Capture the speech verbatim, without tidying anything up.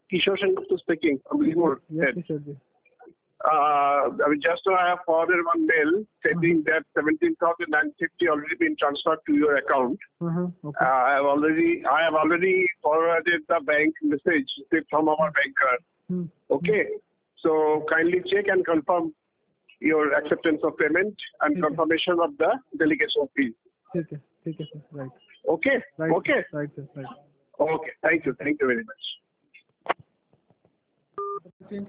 Kishore Sengupta speaking from Limur. Yes, Kishore ji. Uh, I mean, just now I have forwarded one mail stating Uh-huh. that seventeen thousand nine hundred fifty already been transferred to your account. Uh-huh. Okay. Uh, I have already I have already forwarded the bank message from our banker. Hmm. Okay, so kindly check and confirm your acceptance of payment and Okay. confirmation of the delegation fee. ठीक है, ठीक है sir. Right. Okay, Right. okay, Right, sir. Right. okay. Thank you, thank you very much.